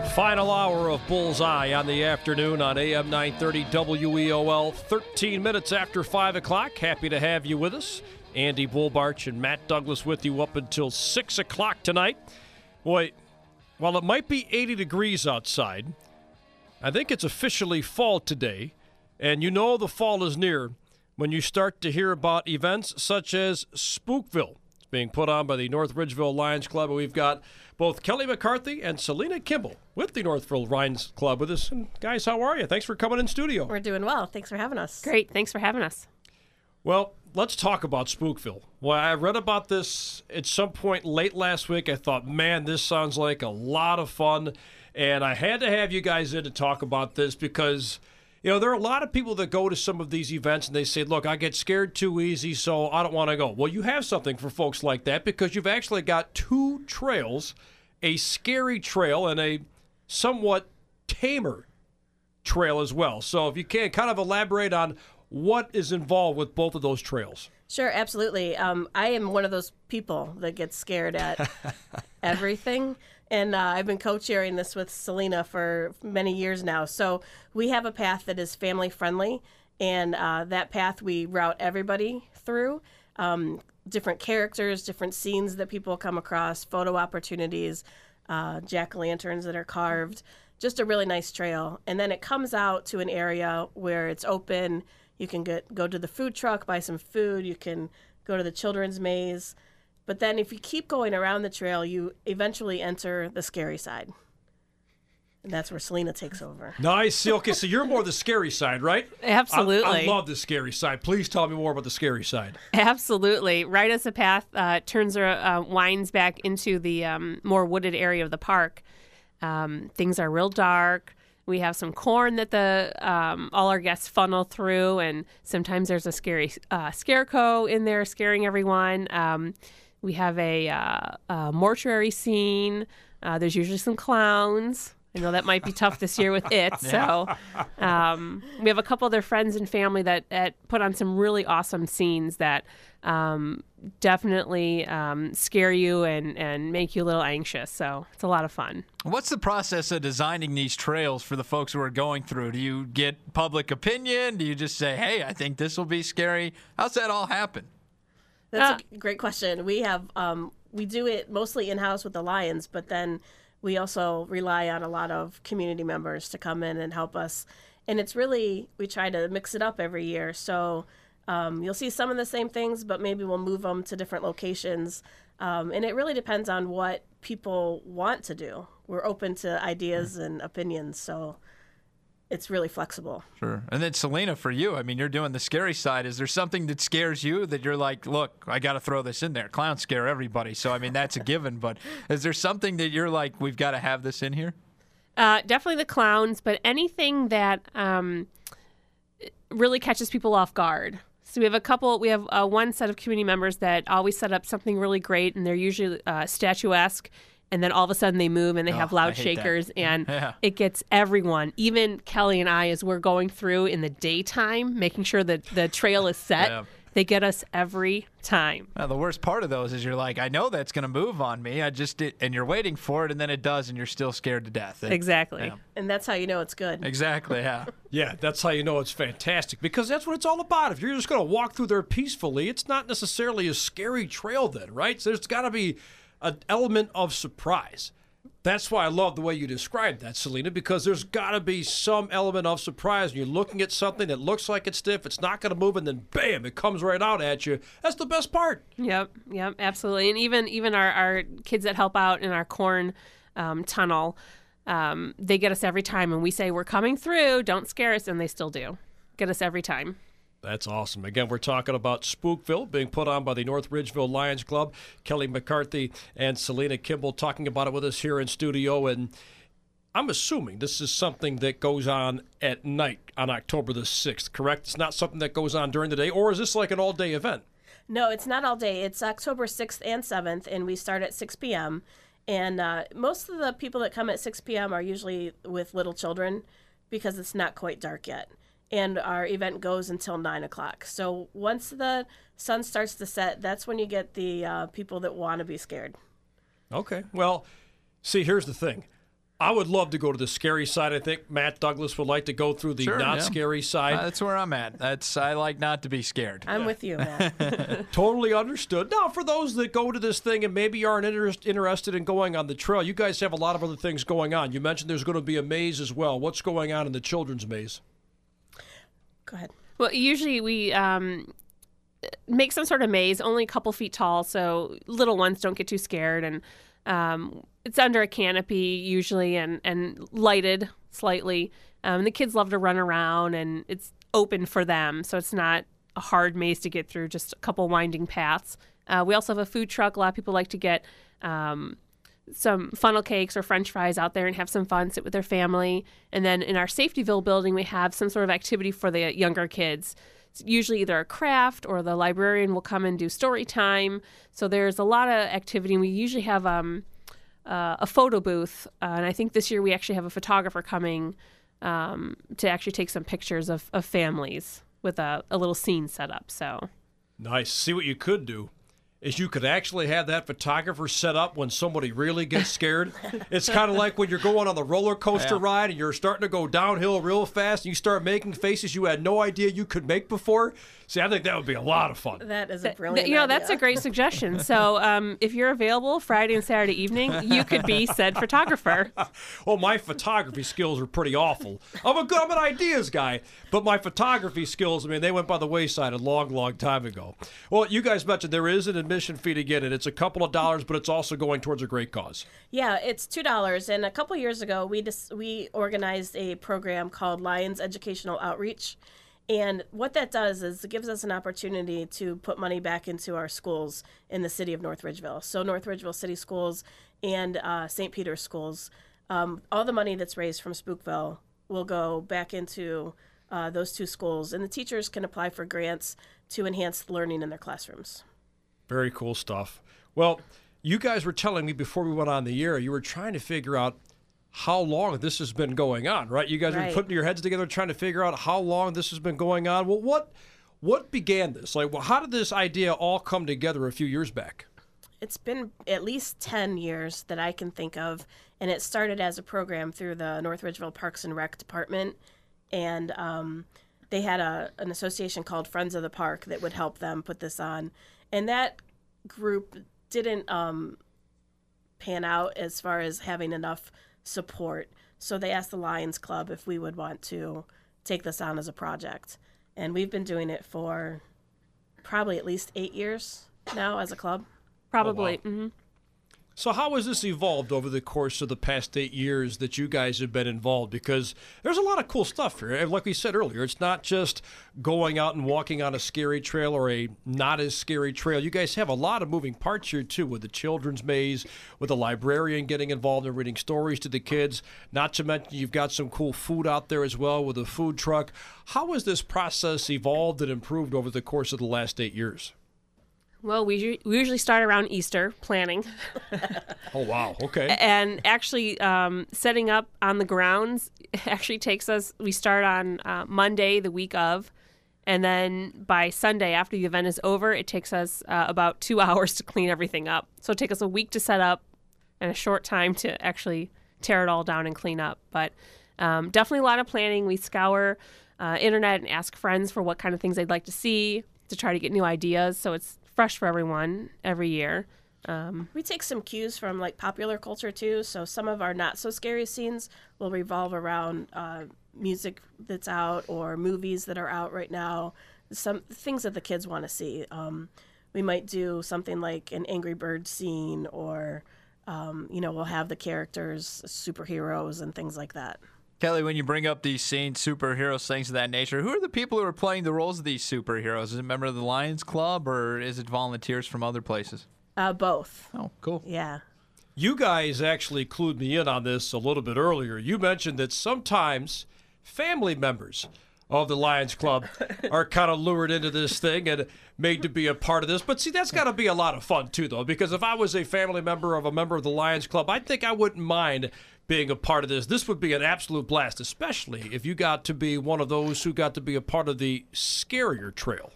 Final hour of Bullseye on the afternoon on AM 930 WEOL. 13 minutes after 5 o'clock. Happy to have you with us. Andy Bullbarch and Matt Douglas with you up until 6 o'clock tonight. Boy, while it might be 80 degrees outside, I think it's officially fall today. And you know the fall is near when you start to hear about events such as Spookville. It's being put on by the North Ridgeville Lions Club. And we've got both Kelly McCarthy and Selena Kimball with the Northville Lions Club with us. And guys, how are you? Thanks for coming in studio. We're doing well. Thanks for having us. Great. Thanks for having us. Well, let's talk about Spookville. Well, I read about this at some point late last week. I thought, man, this sounds like a lot of fun. And I had to have you guys in to talk about this because, you know, there are a lot of people that go to some of these events and they say, look, I get scared too easy, so I don't want to go. Well, you have something for folks like that because you've actually got two trails, a scary trail and a somewhat tamer trail as well. So if you can kind of elaborate on what is involved with both of those trails. Sure, absolutely. I am one of those people that gets scared at everything. And I've been co-chairing this with Selena for many years now. So we have a path that is family friendly. And that path we route everybody through. Different characters, different scenes that people come across, photo opportunities, jack-o'-lanterns that are carved. Just a really nice trail. And then it comes out to an area where it's open. You can go to the food truck, buy some food. You can go to the children's maze. But then if you keep going around the trail, you eventually enter the scary side. And that's where Selena takes over. Nice. Okay, so you're more the scary side, right? Absolutely. I love the scary side. Please tell me more about the scary side. Absolutely. Right as the path winds back into the more wooded area of the park, things are real dark. We have some corn that all our guests funnel through, and sometimes there's a scary scarecrow in there scaring everyone. We have a mortuary scene. There's usually some clowns. I know that might be tough this year with it. So we have a couple of their friends and family that put on some really awesome scenes that definitely scare you and make you a little anxious. So it's a lot of fun. What's the process of designing these trails for the folks who are going through? Do you get public opinion? Do you just say, hey, I think this will be scary? How's that all happen? That's a great question. We have we do it mostly in-house with the Lions, but then we also rely on a lot of community members to come in and help us. And it's really, we try to mix it up every year. So you'll see some of the same things, but maybe we'll move them to different locations. And it really depends on what people want to do. We're open to ideas and opinions, so it's really flexible. Sure. And then, Selena, for you, I mean, you're doing the scary side. Is there something that scares you that you're like, look, I got to throw this in there? Clowns scare everybody, so, I mean, that's a given. But is there something that you're like, we've got to have this in here? Definitely the clowns, but anything that really catches people off guard. So we have one set of community members that always set up something really great, and they're usually statuesque. And then all of a sudden they move and they have loud shakers, and it gets everyone, even Kelly and I, as we're going through in the daytime, making sure that the trail is set. They get us every time. Now, the worst part of those is you're like, I know that's going to move on me. And you're waiting for it, and then it does, and you're still scared to death. Exactly. Yeah. And that's how you know it's good. Exactly, yeah. Yeah, that's how you know it's fantastic, because that's what it's all about. If you're just going to walk through there peacefully, it's not necessarily a scary trail then, right? So there's got to be an element of surprise. That's why I love the way you described that, Selena, because there's got to be some element of surprise. You're looking at something that looks like it's stiff, it's not going to move, and then bam, it comes right out at you. That's the best part. Yep, absolutely. And even our kids that help out in our corn tunnel, they get us every time, and we say, we're coming through, don't scare us, and they still do. Get us every time. That's awesome. Again, we're talking about Spookville being put on by the North Ridgeville Lions Club. Kelly McCarthy and Selena Kimball talking about it with us here in studio. And I'm assuming this is something that goes on at night on October the 6th, correct? It's not something that goes on during the day, or is this like an all-day event? No, it's not all day. It's October 6th and 7th, and we start at 6 p.m. And most of the people that come at 6 p.m. are usually with little children because it's not quite dark yet. And our event goes until 9 o'clock. So once the sun starts to set, that's when you get the people that want to be scared. Okay. Well, see, here's the thing. I would love to go to the scary side. I think Matt Douglas would like to go through the Sure, not yeah. scary side. That's where I'm at. I like not to be scared. I'm with you, Matt. Totally understood. Now, for those that go to this thing and maybe aren't interested in going on the trail, you guys have a lot of other things going on. You mentioned there's going to be a maze as well. What's going on in the children's maze? Go ahead. Well, usually we make some sort of maze, only a couple feet tall, so little ones don't get too scared. And it's under a canopy usually and lighted slightly. The kids love to run around, and it's open for them, so it's not a hard maze to get through, just a couple winding paths. We also have a food truck. A lot of people like to get some funnel cakes or French fries out there and have some fun, sit with their family. And then in our Safetyville building, we have some sort of activity for the younger kids. It's usually either a craft or the librarian will come and do story time. So there's a lot of activity. And we usually have a photo booth. And I think this year we actually have a photographer coming to actually take some pictures of families with a little scene set up. So Nice. See, what you could do is you could actually have that photographer set up when somebody really gets scared. It's kind of like when you're going on the roller coaster ride and you're starting to go downhill real fast and you start making faces you had no idea you could make before. See, I think that would be a lot of fun. That is a brilliant idea. That's a great suggestion. So if you're available Friday and Saturday evening, you could be said photographer. Well, my photography skills are pretty awful. I'm an ideas guy, but my photography skills, I mean, they went by the wayside a long, long time ago. Well, you guys mentioned there is an admission fee to get it. It's a couple of dollars, but it's also going towards a great cause. Yeah, it's $2. And a couple years ago, we organized a program called Lions Educational Outreach. And what that does is it gives us an opportunity to put money back into our schools in the city of North Ridgeville. So North Ridgeville City Schools and St. Peter's Schools. All the money that's raised from Spookville will go back into those two schools. And the teachers can apply for grants to enhance learning in their classrooms. Very cool stuff. Well, you guys were telling me before we went on the air, you were trying to figure out how long this has been going on, right? You guys are putting your heads together trying to figure out how long this has been going on. Well, what began this? Like, well, how did this idea all come together a few years back? It's been at least 10 years that I can think of, and it started as a program through the North Ridgeville Parks and Rec Department, and they had an association called Friends of the Park that would help them put this on, and that group didn't pan out as far as having enough support. So they asked the Lions Club if we would want to take this on as a project. And we've been doing it for probably at least 8 years now as a club. Probably. Oh, wow. So how has this evolved over the course of the past 8 years that you guys have been involved? Because there's a lot of cool stuff here. And like we said earlier, it's not just going out and walking on a scary trail or a not as scary trail. You guys have a lot of moving parts here, too, with the children's maze, with the librarian getting involved in reading stories to the kids. Not to mention you've got some cool food out there as well with a food truck. How has this process evolved and improved over the course of the last 8 years? Well, we usually start around Easter planning. Oh, wow. Okay. And actually setting up on the grounds actually takes us, we start on Monday, the week of, and then by Sunday after the event is over, it takes us about 2 hours to clean everything up. So it takes us a week to set up and a short time to actually tear it all down and clean up. But definitely a lot of planning. We scour internet and ask friends for what kind of things they'd like to see to try to get new ideas. So it's fresh for everyone every year. We take some cues from like popular culture too. So some of our not so scary scenes will revolve around music that's out or movies that are out right now. Some things that the kids want to see. We might do something like an Angry Birds scene, or we'll have the characters superheroes and things like that. Kelly, when you bring up these scenes, superheroes, things of that nature, who are the people who are playing the roles of these superheroes? Is it a member of the Lions Club, or is it volunteers from other places? Both. Oh, cool. Yeah. You guys actually clued me in on this a little bit earlier. You mentioned that sometimes family members of the Lions Club are kind of lured into this thing and made to be a part of this. But see, that's got to be a lot of fun too, though, because if I was a family member of a member of the Lions Club, I think I wouldn't mind being a part of this. This would be an absolute blast, especially if you got to be one of those who got to be a part of the scarier trail.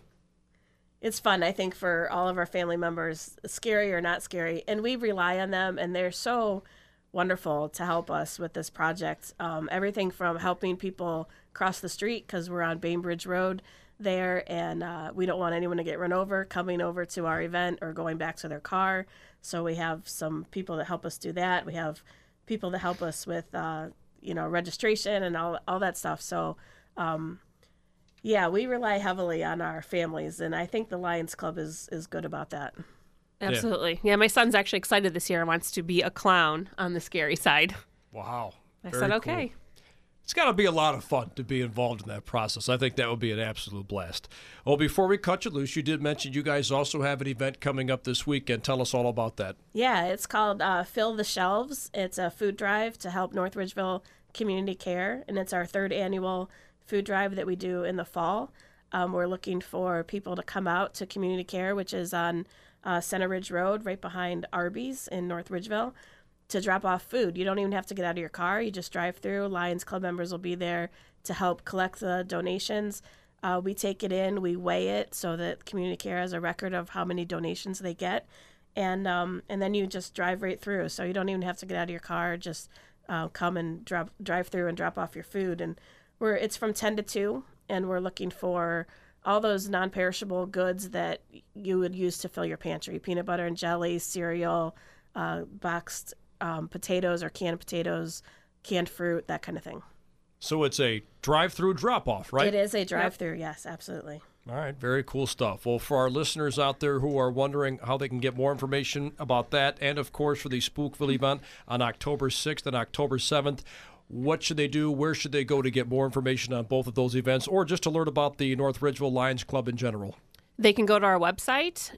It's fun, I think, for all of our family members, scary or not scary. And we rely on them, and they're so wonderful to help us with this project. Everything from helping people cross the street because we're on Bainbridge Road there, and we don't want anyone to get run over coming over to our event or going back to their car. So we have some people that help us do that. We have people that help us with registration and all that stuff. So yeah, we rely heavily on our families, and I think the Lions Club is good about that. Absolutely. Yeah, my son's actually excited this year and wants to be a clown on the scary side. Wow. I Very said, cool. okay. It's got to be a lot of fun to be involved in that process. I think that would be an absolute blast. Well, before we cut you loose, you did mention you guys also have an event coming up this weekend. Tell us all about that. Yeah, it's called Fill the Shelves. It's a food drive to help North Ridgeville Community Care, and it's our 3rd annual food drive that we do in the fall. We're looking for people to come out to Community Care, which is on Center Ridge Road, right behind Arby's in North Ridgeville, to drop off food. You don't even have to get out of your car. You just drive through. Lions Club members will be there to help collect the donations. We take it in, we weigh it so that Community Care has a record of how many donations they get, and then you just drive right through. So you don't even have to get out of your car. Just come and drive through and drop off your food. And it's from 10 to 2, and we're looking for all those non-perishable goods that you would use to fill your pantry: peanut butter and jelly, cereal, boxed potatoes or canned potatoes, canned fruit, that kind of thing. So it's a drive-through drop-off, right? It is a drive-through, yes, absolutely. All right, very cool stuff. Well, for our listeners out there who are wondering how they can get more information about that, and of course for the Spookville event on October 6th and October 7th, what should they do? Where should they go to get more information on both of those events, or just to learn about the North Ridgeville Lions Club in general? They can go to our website,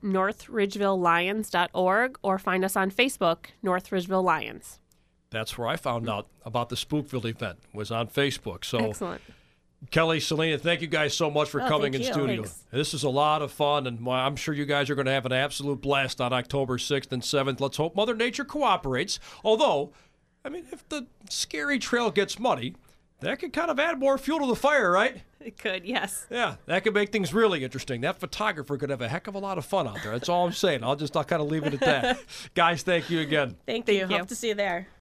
northridgevillelions.org, or find us on Facebook, North Ridgeville Lions. That's where I found out about the Spookville event, was on Facebook. So, Excellent. Kelly, Selena, thank you guys so much for coming in thank you. studio. Thanks. This is a lot of fun, and I'm sure you guys are going to have an absolute blast on October 6th and 7th. Let's hope Mother Nature cooperates. Although, I mean, if the scary trail gets muddy, that could kind of add more fuel to the fire, right? It could, yes. Yeah, that could make things really interesting. That photographer could have a heck of a lot of fun out there. That's all I'm saying. I'll kind of leave it at that. Guys, thank you again. Thank you. you. Hope to see you there.